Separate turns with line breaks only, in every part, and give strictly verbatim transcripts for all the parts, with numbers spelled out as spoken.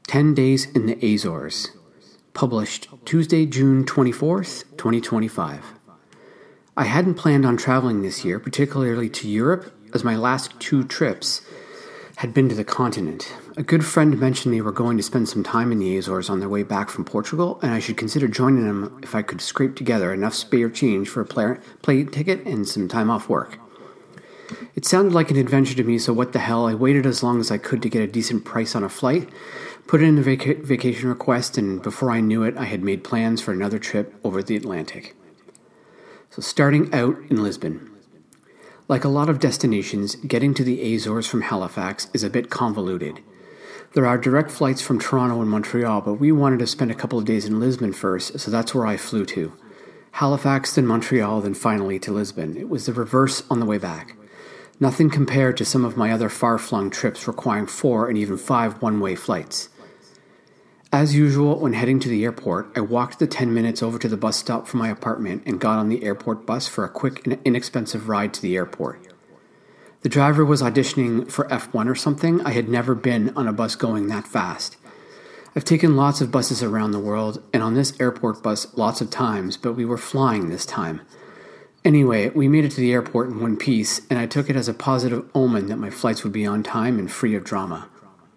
ten Days in the Azores, published Tuesday, June twenty-fourth, twenty twenty-five. I hadn't planned on traveling this year, particularly to Europe, as my last two trips had been to the continent. A good friend mentioned they were going to spend some time in the Azores on their way back from Portugal, and I should consider joining them if I could scrape together enough spare change for a play- plane ticket and some time off work. It sounded like an adventure to me, so what the hell, I waited as long as I could to get a decent price on a flight, put in the vac- vacation request, and before I knew it, I had made plans for another trip over the Atlantic. So starting out in Lisbon. Like a lot of destinations, getting to the Azores from Halifax is a bit convoluted. There are direct flights from Toronto and Montreal, but we wanted to spend a couple of days in Lisbon first, so that's where I flew to. Halifax, then Montreal, then finally to Lisbon. It was the reverse on the way back. Nothing compared to some of my other far-flung trips requiring four and even five one-way flights. As usual, when heading to the airport, I walked the ten minutes over to the bus stop from my apartment and got on the airport bus for a quick and inexpensive ride to the airport. The driver was auditioning for F one or something. I had never been on a bus going that fast. I've taken lots of buses around the world, and on this airport bus lots of times, but we were flying this time. Anyway, we made it to the airport in one piece, and I took it as a positive omen that my flights would be on time and free of drama.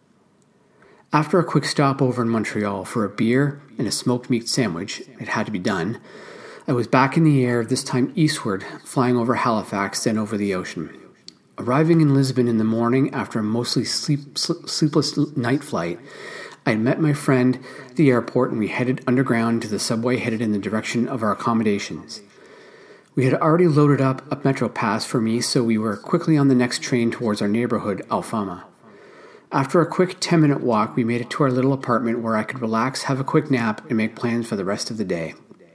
After a quick stopover in Montreal for a beer and a smoked meat sandwich, it had to be done, I was back in the air, this time eastward, flying over Halifax, then over the ocean. Arriving in Lisbon in the morning after a mostly sleep, sleepless night flight, I had met my friend at the airport and we headed underground to the subway headed in the direction of our accommodations. We had already loaded up a Metro pass for me, so we were quickly on the next train towards our neighborhood, Alfama. After a quick ten-minute walk, we made it to our little apartment where I could relax, have a quick nap, and make plans for the rest of the day.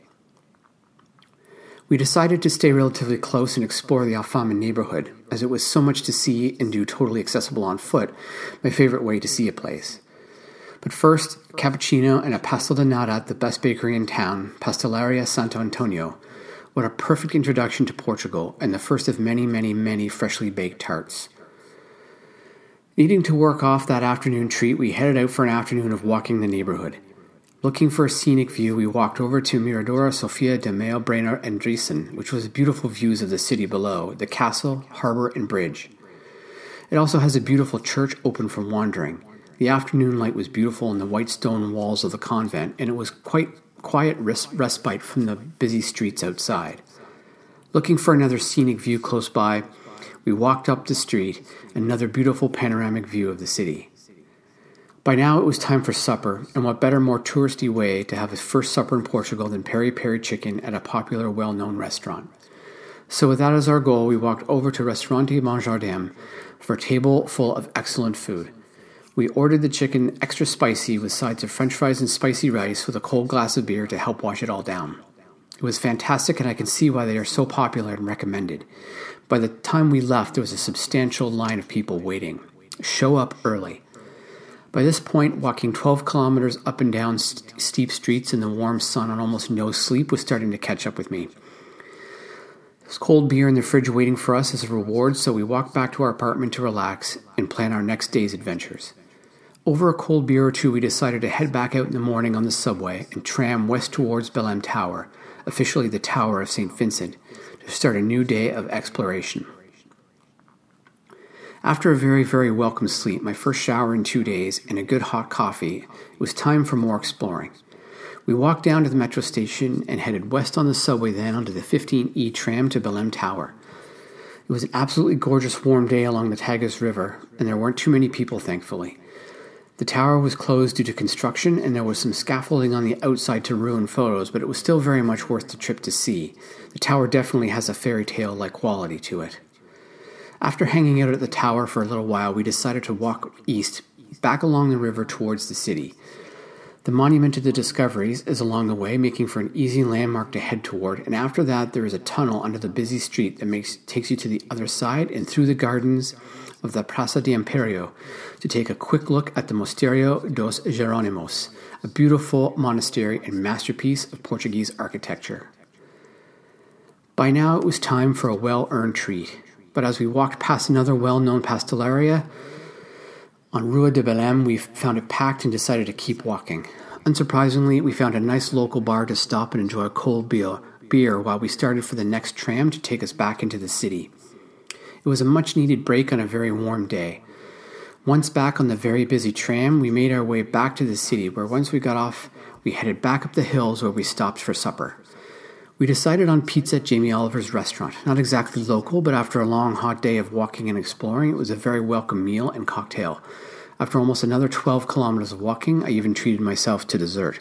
We decided to stay relatively close and explore the Alfama neighborhood, as it was so much to see and do totally accessible on foot, my favorite way to see a place. But first, cappuccino and a pastel de nata at the best bakery in town, Pastelaria Santo Antonio. What a perfect introduction to Portugal, and the first of many, many, many freshly baked tarts. Needing to work off that afternoon treat, we headed out for an afternoon of walking the neighborhood. Looking for a scenic view, we walked over to Miradora Sofia de Meo Brenner and Driessen, which was beautiful views of the city below, the castle, harbor, and bridge. It also has a beautiful church open for wandering. The afternoon light was beautiful in the white stone walls of the convent, and it was quite quiet res- respite from the busy streets outside. Looking for another scenic view close by, we walked up the street, another beautiful panoramic view of the city. By now it was time for supper, and what better, more touristy way to have his first supper in Portugal than peri-peri chicken at a popular, well-known restaurant. So with that as our goal, we walked over to Restaurante Bom Jardim for a table full of excellent food. We ordered the chicken extra spicy with sides of french fries and spicy rice with a cold glass of beer to help wash it all down. It was fantastic, and I can see why they are so popular and recommended. By the time we left, there was a substantial line of people waiting. Show up early. By this point, walking twelve kilometers up and down st- steep streets in the warm sun on almost no sleep was starting to catch up with me. There was cold beer in the fridge waiting for us as a reward, so we walked back to our apartment to relax and plan our next day's adventures. Over a cold beer or two, we decided to head back out in the morning on the subway and tram west towards Belém Tower, officially the Tower of Saint Vincent, to start a new day of exploration. After a very, very welcome sleep, my first shower in two days, and a good hot coffee, it was time for more exploring. We walked down to the metro station and headed west on the subway, then onto the fifteen E tram to Belém Tower. It was an absolutely gorgeous warm day along the Tagus River, and there weren't too many people, thankfully. The tower was closed due to construction, and there was some scaffolding on the outside to ruin photos, but it was still very much worth the trip to see. The tower definitely has a fairy tale-like quality to it. After hanging out at the tower for a little while, we decided to walk east, back along the river towards the city. The Monument to the Discoveries is along the way, making for an easy landmark to head toward, and after that there is a tunnel under the busy street that makes takes you to the other side and through the gardens of the Praça de Império to take a quick look at the Mosteiro dos Jerónimos, a beautiful monastery and masterpiece of Portuguese architecture. By now it was time for a well-earned treat, but as we walked past another well-known pastelaria On Rua de Belém, we found it packed and decided to keep walking. Unsurprisingly, we found a nice local bar to stop and enjoy a cold beer, beer while we started for the next tram to take us back into the city. It was a much-needed break on a very warm day. Once back on the very busy tram, we made our way back to the city, where once we got off, we headed back up the hills where we stopped for supper. We decided on pizza at Jamie Oliver's restaurant. Not exactly local, but after a long, hot day of walking and exploring, it was a very welcome meal and cocktail. After almost another twelve kilometers of walking, I even treated myself to dessert.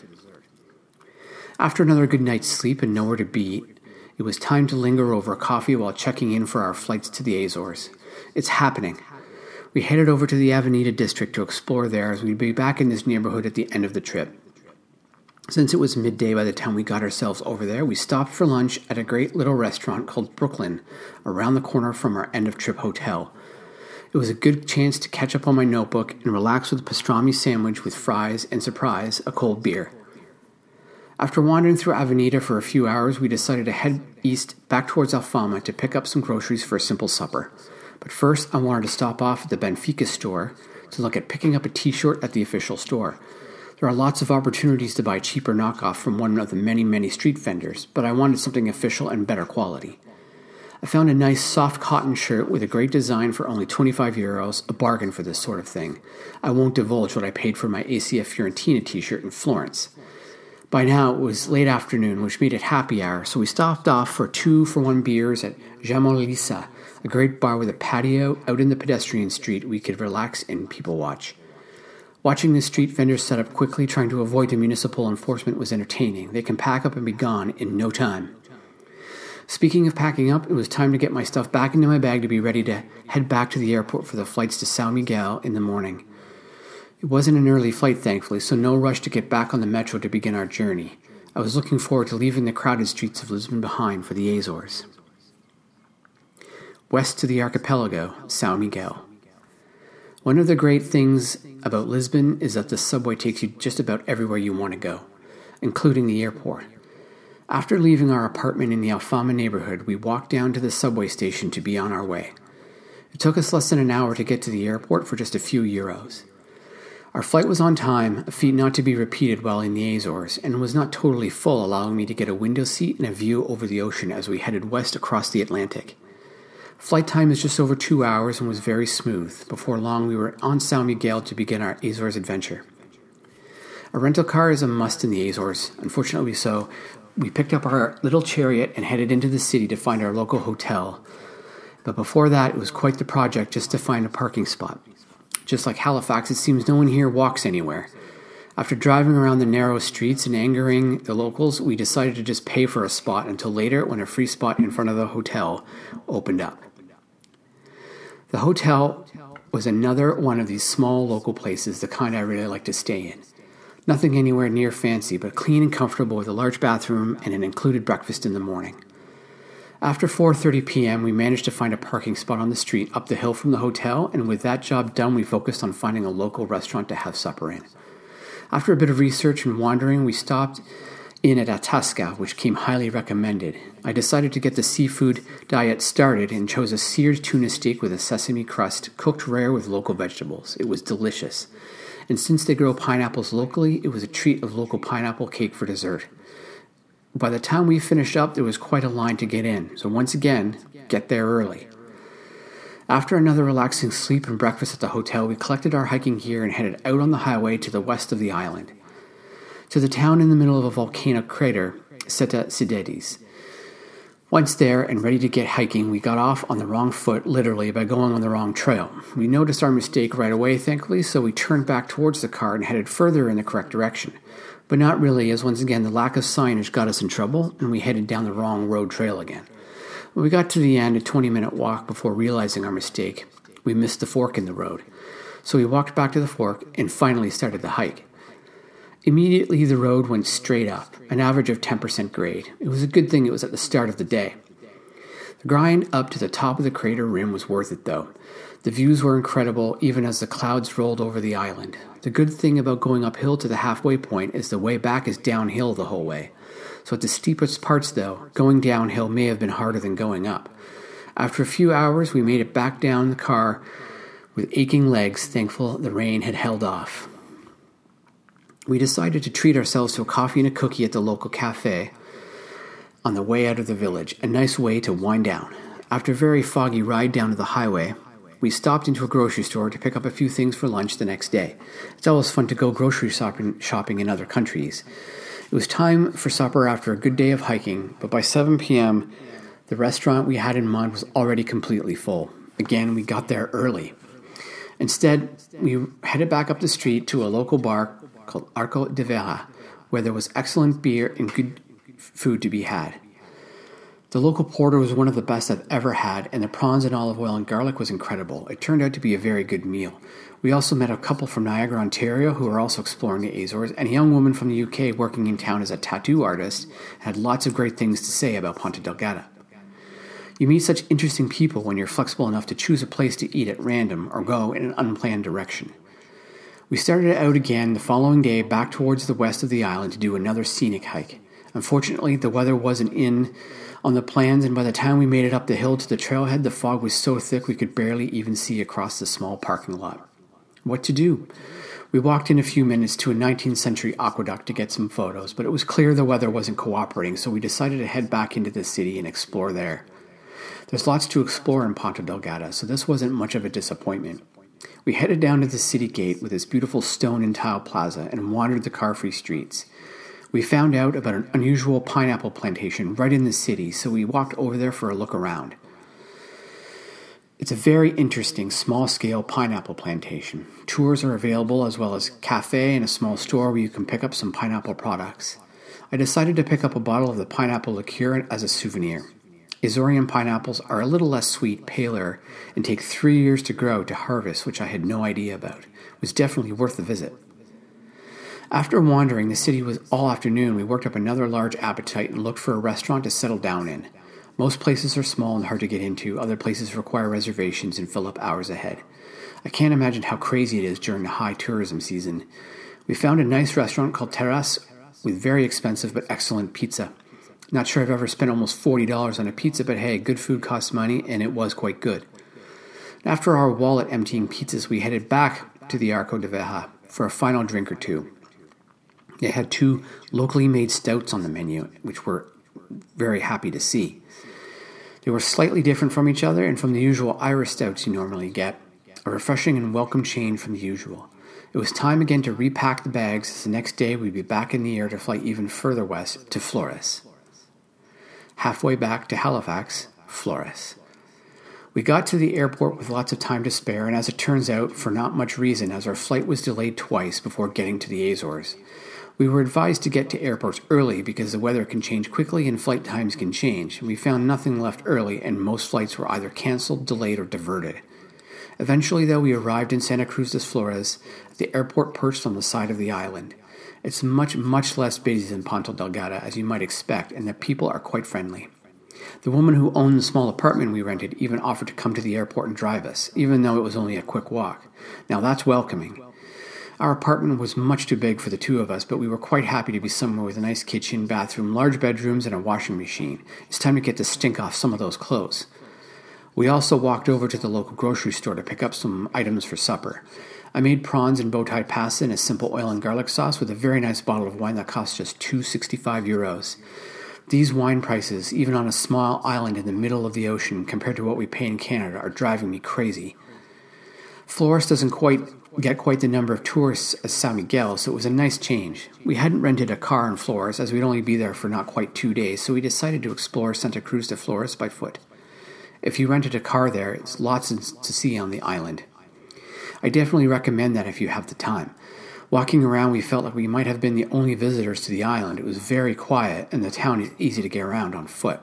After another good night's sleep and nowhere to be, it was time to linger over a coffee while checking in for our flights to the Azores. It's happening. We headed over to the Avenida district to explore there, as we'd be back in this neighborhood at the end of the trip. Since it was midday by the time we got ourselves over there, we stopped for lunch at a great little restaurant called Brooklyn, around the corner from our end-of-trip hotel. It was a good chance to catch up on my notebook and relax with a pastrami sandwich with fries and, surprise, a cold beer. After wandering through Avenida for a few hours, we decided to head east back towards Alfama to pick up some groceries for a simple supper. But first, I wanted to stop off at the Benfica store to look at picking up a t-shirt at the official store. There are lots of opportunities to buy cheaper knockoff from one of the many, many street vendors, but I wanted something official and better quality. I found a nice soft cotton shirt with a great design for only twenty-five euros, a bargain for this sort of thing. I won't divulge what I paid for my A C F Fiorentina t-shirt in Florence. By now it was late afternoon, which made it happy hour, so we stopped off for two-for-one beers at Jamolisa, a great bar with a patio out in the pedestrian street we could relax and people watch. Watching the street vendors set up quickly, trying to avoid the municipal enforcement, was entertaining. They can pack up and be gone in no time. Speaking of packing up, it was time to get my stuff back into my bag to be ready to head back to the airport for the flights to São Miguel in the morning. It wasn't an early flight, thankfully, so no rush to get back on the metro to begin our journey. I was looking forward to leaving the crowded streets of Lisbon behind for the Azores. West to the archipelago, São Miguel. One of the great things about Lisbon is that the subway takes you just about everywhere you want to go, including the airport. After leaving our apartment in the Alfama neighborhood, we walked down to the subway station to be on our way. It took us less than an hour to get to the airport for just a few euros. Our flight was on time, a feat not to be repeated while in the Azores, and was not totally full, allowing me to get a window seat and a view over the ocean as we headed west across the Atlantic. Flight time is just over two hours and was very smooth. Before long, we were on São Miguel to begin our Azores adventure. A rental car is a must in the Azores. Unfortunately so, we picked up our little chariot and headed into the city to find our local hotel. But before that, it was quite the project just to find a parking spot. Just like Halifax, it seems no one here walks anywhere. After driving around the narrow streets and angering the locals, we decided to just pay for a spot until later when a free spot in front of the hotel opened up. The hotel was another one of these small local places, the kind I really like to stay in. Nothing anywhere near fancy, but clean and comfortable with a large bathroom and an included breakfast in the morning. After four thirty p.m., we managed to find a parking spot on the street up the hill from the hotel, and with that job done, we focused on finding a local restaurant to have supper in. After a bit of research and wandering, we stopped in at Atasca, which came highly recommended. I decided to get the seafood diet started and chose a seared tuna steak with a sesame crust, cooked rare with local vegetables. It was delicious. And since they grow pineapples locally, it was a treat of local pineapple cake for dessert. By the time we finished up, there was quite a line to get in, so once again, get there early. After another relaxing sleep and breakfast at the hotel, we collected our hiking gear and headed out on the highway to the west of the island, to the town in the middle of a volcano crater, Seta Cidades. Once there and ready to get hiking, we got off on the wrong foot, literally, by going on the wrong trail. We noticed our mistake right away, thankfully, so we turned back towards the car and headed further in the correct direction. But not really, as once again the lack of signage got us in trouble, and we headed down the wrong road trail again. When we got to the end, a twenty-minute walk before realizing our mistake, we missed the fork in the road. So we walked back to the fork and finally started the hike. Immediately, the road went straight up, an average of ten percent grade. It was a good thing it was at the start of the day. The grind up to the top of the crater rim was worth it, though. The views were incredible, even as the clouds rolled over the island. The good thing about going uphill to the halfway point is the way back is downhill the whole way. So at the steepest parts, though, going downhill may have been harder than going up. After a few hours, we made it back down the car with aching legs, thankful the rain had held off. We decided to treat ourselves to a coffee and a cookie at the local cafe on the way out of the village, a nice way to wind down. After a very foggy ride down to the highway, we stopped into a grocery store to pick up a few things for lunch the next day. It's always fun to go grocery shopping, shopping in other countries. It was time for supper after a good day of hiking, but by seven p.m., the restaurant we had in mind was already completely full. Again, we got there early. Instead, we headed back up the street to a local bar called Arco de Vera, where there was excellent beer and good food to be had. The local porter was one of the best I've ever had, and the prawns and olive oil and garlic was incredible. It turned out to be a very good meal. We also met a couple from Niagara, Ontario, who were also exploring the Azores, and a young woman from the U K working in town as a tattoo artist had lots of great things to say about Ponta Delgada. You meet such interesting people when you're flexible enough to choose a place to eat at random or go in an unplanned direction. We started out again the following day back towards the west of the island to do another scenic hike. Unfortunately, the weather wasn't in on the plans, and by the time we made it up the hill to the trailhead, the fog was so thick we could barely even see across the small parking lot. What to do? We walked in a few minutes to a nineteenth century aqueduct to get some photos, but it was clear the weather wasn't cooperating, so we decided to head back into the city and explore there. There's lots to explore in Ponta Delgada, so this wasn't much of a disappointment. We headed down to the city gate with its beautiful stone and tile plaza and wandered the car-free streets. We found out about an unusual pineapple plantation right in the city, so we walked over there for a look around. It's a very interesting, small-scale pineapple plantation. Tours are available, as well as a cafe and a small store where you can pick up some pineapple products. I decided to pick up a bottle of the pineapple liqueur as a souvenir. Azorean pineapples are a little less sweet, paler, and take three years to grow to harvest, which I had no idea about. It was definitely worth the visit. After wandering the city was all afternoon, we worked up another large appetite and looked for a restaurant to settle down in. Most places are small and hard to get into. Other places require reservations and fill up hours ahead. I can't imagine how crazy it is during the high tourism season. We found a nice restaurant called Terrace with very expensive but excellent pizza. Not sure I've ever spent almost forty dollars on a pizza, but hey, good food costs money, and it was quite good. After our wallet emptying pizzas, we headed back to the Arco de Vera for a final drink or two. They had two locally made stouts on the menu, which we're very happy to see. They were slightly different from each other and from the usual Irish stouts you normally get, a refreshing and welcome change from the usual. It was time again to repack the bags, as the next day we'd be back in the air to fly even further west to Flores. Halfway back to Halifax, Flores. We got to the airport with lots of time to spare, and as it turns out, for not much reason, as our flight was delayed twice before getting to the Azores. We were advised to get to airports early because the weather can change quickly and flight times can change. We found nothing left early, and most flights were either cancelled, delayed, or diverted. Eventually, though, we arrived in Santa Cruz de Flores at the airport perched on the side of the island. It's much, much less busy than Ponta Delgada, as you might expect, and the people are quite friendly. The woman who owned the small apartment we rented even offered to come to the airport and drive us, even though it was only a quick walk. Now that's welcoming. Our apartment was much too big for the two of us, but we were quite happy to be somewhere with a nice kitchen, bathroom, large bedrooms, and a washing machine. It's time to get the stink off some of those clothes. We also walked over to the local grocery store to pick up some items for supper. I made prawns and bowtie pasta in a simple oil and garlic sauce with a very nice bottle of wine that cost just two dollars and sixty-five cents euros. These wine prices, even on a small island in the middle of the ocean compared to what we pay in Canada, are driving me crazy. Flores doesn't quite get quite the number of tourists as San Miguel, so it was a nice change. We hadn't rented a car in Flores, as we'd only be there for not quite two days, so we decided to explore Santa Cruz de Flores by foot. If you rented a car there, it's lots to see on the island. I definitely recommend that if you have the time. Walking around, we felt like we might have been the only visitors to the island. It was very quiet, and the town is easy to get around on foot.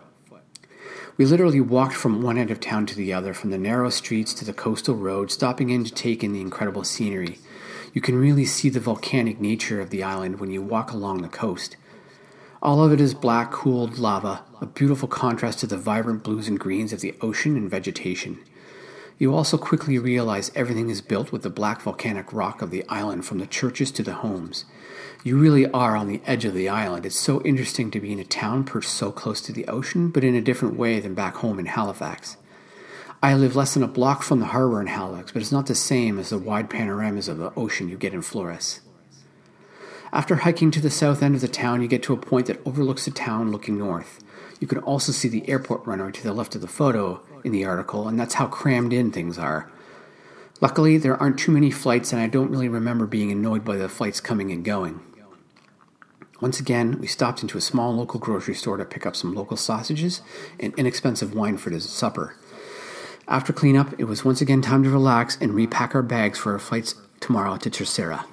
We literally walked from one end of town to the other, from the narrow streets to the coastal road, stopping in to take in the incredible scenery. You can really see the volcanic nature of the island when you walk along the coast. All of it is black, cooled lava, a beautiful contrast to the vibrant blues and greens of the ocean and vegetation. You also quickly realize everything is built with the black volcanic rock of the island, from the churches to the homes. You really are on the edge of the island. It's so interesting to be in a town perched so close to the ocean, but in a different way than back home in Halifax. I live less than a block from the harbor in Halifax, but it's not the same as the wide panoramas of the ocean you get in Flores. After hiking to the south end of the town, you get to a point that overlooks the town looking north. You can also see the airport runway to the left of the photo in the article, and that's how crammed in things are. Luckily, there aren't too many flights, and I don't really remember being annoyed by the flights coming and going. Once again, we stopped into a small local grocery store to pick up some local sausages and inexpensive wine for the supper. After cleanup, it was once again time to relax and repack our bags for our flights tomorrow to Terceira.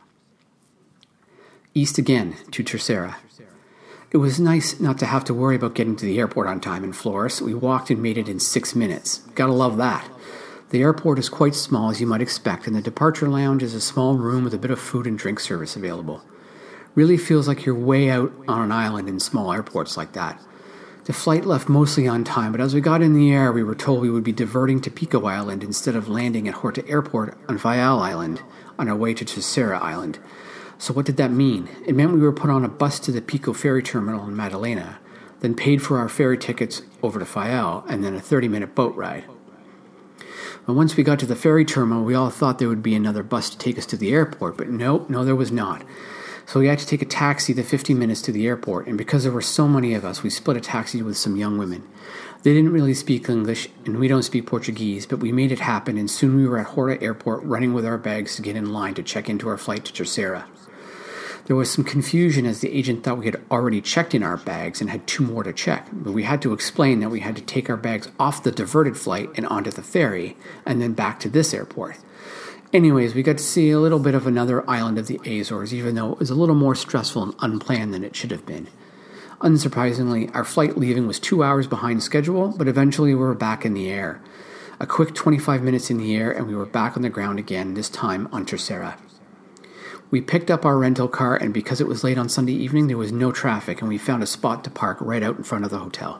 East again, to Terceira. It was nice not to have to worry about getting to the airport on time in Flores. We walked and made it in six minutes. Gotta love that. The airport is quite small, as you might expect, and the departure lounge is a small room with a bit of food and drink service available. Really feels like you're way out on an island in small airports like that. The flight left mostly on time, but as we got in the air, we were told we would be diverting to Pico Island instead of landing at Horta Airport on Faial Island on our way to Terceira Island. So what did that mean? It meant we were put on a bus to the Pico ferry terminal in Madalena, then paid for our ferry tickets over to Faial, and then a thirty-minute boat ride. And once we got to the ferry terminal, we all thought there would be another bus to take us to the airport, but nope, no, there was not. So we had to take a taxi the fifty minutes to the airport, and because there were so many of us, we split a taxi with some young women. They didn't really speak English, and we don't speak Portuguese, but we made it happen, and soon we were at Horta Airport running with our bags to get in line to check into our flight to Terceira. There was some confusion as the agent thought we had already checked in our bags and had two more to check, but we had to explain that we had to take our bags off the diverted flight and onto the ferry, and then back to this airport. Anyways, we got to see a little bit of another island of the Azores, even though it was a little more stressful and unplanned than it should have been. Unsurprisingly, our flight leaving was two hours behind schedule, but eventually we were back in the air. A quick twenty-five minutes in the air, and we were back on the ground again, this time on Terceira. We picked up our rental car, and because it was late on Sunday evening, there was no traffic, and we found a spot to park right out in front of the hotel.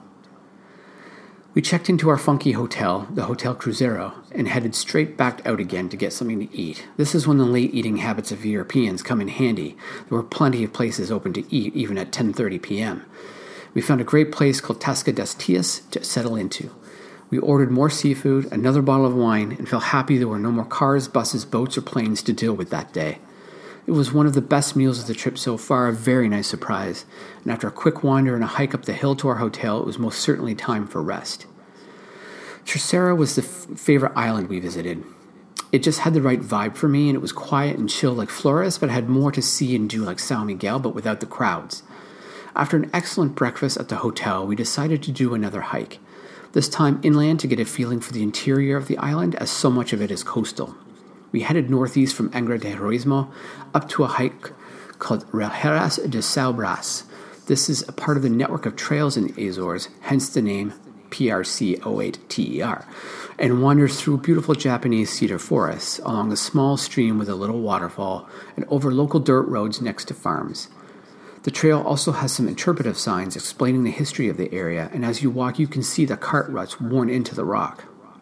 We checked into our funky hotel, the Hotel Cruzeiro, and headed straight back out again to get something to eat. This is when the late eating habits of Europeans come in handy. There were plenty of places open to eat, even at ten thirty p.m. We found a great place called Tasca das Tias to settle into. We ordered more seafood, another bottle of wine, and felt happy there were no more cars, buses, boats, or planes to deal with that day. It was one of the best meals of the trip so far, a very nice surprise, and after a quick wander and a hike up the hill to our hotel, it was most certainly time for rest. Terceira was the f- favorite island we visited. It just had the right vibe for me, and it was quiet and chill like Flores, but had more to see and do like São Miguel, but without the crowds. After an excellent breakfast at the hotel, we decided to do another hike, this time inland to get a feeling for the interior of the island, as so much of it is coastal. We headed northeast from Angra de Heroísmo up to a hike called Relheiras de São Brás. This is a part of the network of trails in the Azores, hence the name P R C zero eight T E R, and wanders through beautiful Japanese cedar forests, along a small stream with a little waterfall, and over local dirt roads next to farms. The trail also has some interpretive signs explaining the history of the area, and as you walk you can see the cart ruts worn into the rock.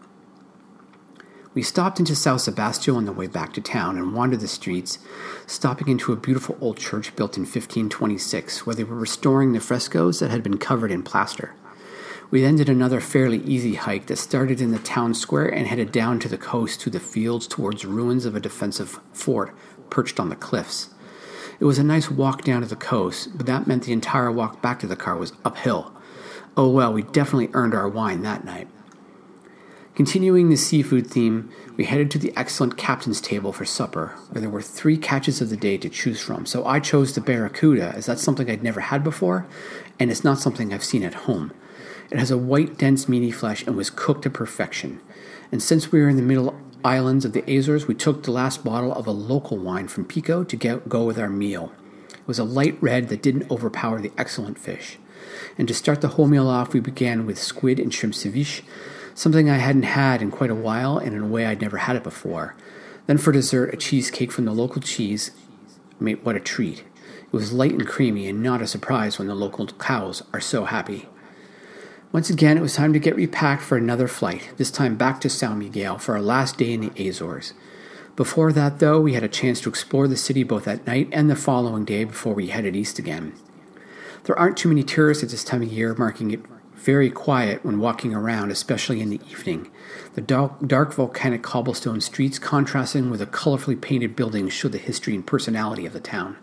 We stopped into São Sebastião on the way back to town and wandered the streets, stopping into a beautiful old church built in fifteen twenty-six, where they were restoring the frescoes that had been covered in plaster. We then did another fairly easy hike that started in the town square and headed down to the coast through the fields towards ruins of a defensive fort perched on the cliffs. It was a nice walk down to the coast, but that meant the entire walk back to the car was uphill. Oh well, we definitely earned our wine that night. Continuing the seafood theme, we headed to the excellent captain's table for supper, where there were three catches of the day to choose from. So I chose the barracuda, as that's something I'd never had before, and it's not something I've seen at home. It has a white, dense, meaty flesh and was cooked to perfection. And since we were in the middle islands of the Azores, we took the last bottle of a local wine from Pico to get, go with our meal. It was a light red that didn't overpower the excellent fish. And to start the whole meal off, we began with squid and shrimp ceviche, something I hadn't had in quite a while and in a way I'd never had it before. Then for dessert, a cheesecake from the local cheese. Mate, what a treat. It was light and creamy and not a surprise when the local cows are so happy. Once again, it was time to get repacked for another flight, this time back to São Miguel for our last day in the Azores. Before that, though, we had a chance to explore the city both at night and the following day before we headed east again. There aren't too many tourists at this time of year, marking it very quiet when walking around, especially in the evening. The dark, dark volcanic cobblestone streets contrasting with the colorfully painted buildings show the history and personality of the town.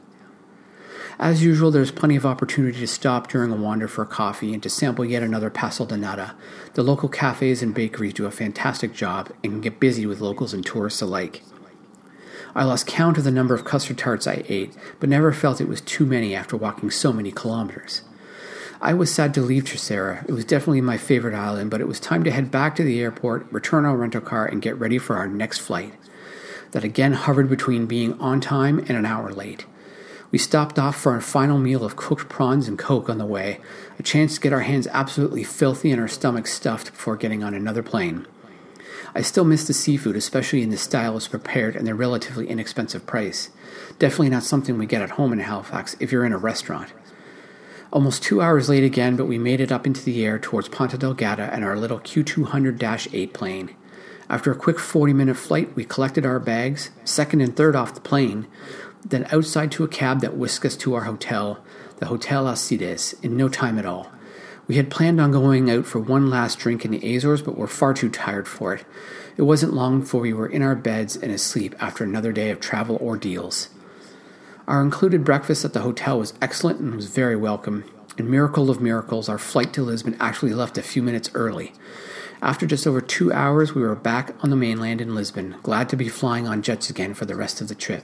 As usual, there's plenty of opportunity to stop during a wander for a coffee and to sample yet another pastel de nata. The local cafes and bakeries do a fantastic job and can get busy with locals and tourists alike. I lost count of the number of custard tarts I ate, but never felt it was too many after walking so many kilometers. I was sad to leave Terceira. It was definitely my favorite island, but it was time to head back to the airport, return our rental car, and get ready for our next flight. That again hovered between being on time and an hour late. We stopped off for our final meal of cooked prawns and Coke on the way, a chance to get our hands absolutely filthy and our stomachs stuffed before getting on another plane. I still miss the seafood, especially in the style it's prepared and the relatively inexpensive price. Definitely not something we get at home in Halifax if you're in a restaurant. Almost two hours late again, but we made it up into the air towards Ponta Delgada and our little Q two hundred dash eight plane. After a quick forty-minute flight, we collected our bags, second and third off the plane, then outside to a cab that whisked us to our hotel, the Hotel Alcides, in no time at all. We had planned on going out for one last drink in the Azores, but were far too tired for it. It wasn't long before we were in our beds and asleep after another day of travel ordeals. Our included breakfast at the hotel was excellent and was very welcome. And miracle of miracles, our flight to Lisbon actually left a few minutes early. After just over two hours, we were back on the mainland in Lisbon, glad to be flying on jets again for the rest of the trip.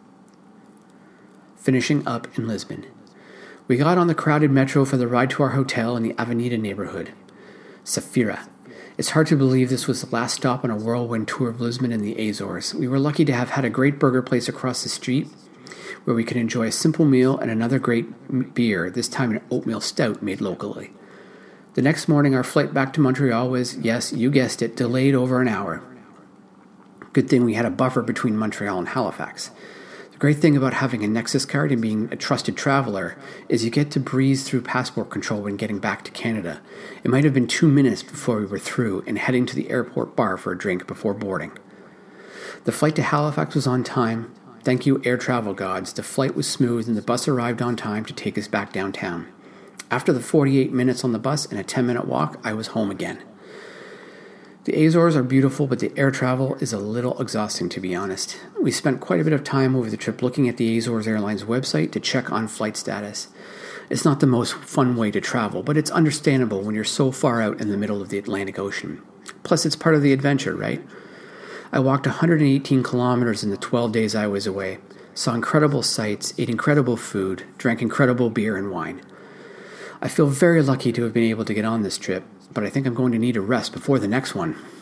Finishing up in Lisbon. We got on the crowded metro for the ride to our hotel in the Avenida neighborhood. Safira. It's hard to believe this was the last stop on a whirlwind tour of Lisbon and the Azores. We were lucky to have had a great burger place across the street, where we could enjoy a simple meal and another great beer, this time an oatmeal stout made locally. The next morning, our flight back to Montreal was, yes, you guessed it, delayed over an hour. Good thing we had a buffer between Montreal and Halifax. The great thing about having a Nexus card and being a trusted traveler is you get to breeze through passport control when getting back to Canada. It might have been two minutes before we were through and heading to the airport bar for a drink before boarding. The flight to Halifax was on time. Thank you, air travel gods. The flight was smooth and the bus arrived on time to take us back downtown. After the forty-eight minutes on the bus and a ten-minute walk, I was home again. The Azores are beautiful, but the air travel is a little exhausting, to be honest. We spent quite a bit of time over the trip looking at the Azores Airlines website to check on flight status. It's not the most fun way to travel, but it's understandable when you're so far out in the middle of the Atlantic Ocean. Plus, it's part of the adventure, right? I walked one hundred eighteen kilometers in the twelve days I was away, saw incredible sights, ate incredible food, drank incredible beer and wine. I feel very lucky to have been able to get on this trip, but I think I'm going to need a rest before the next one.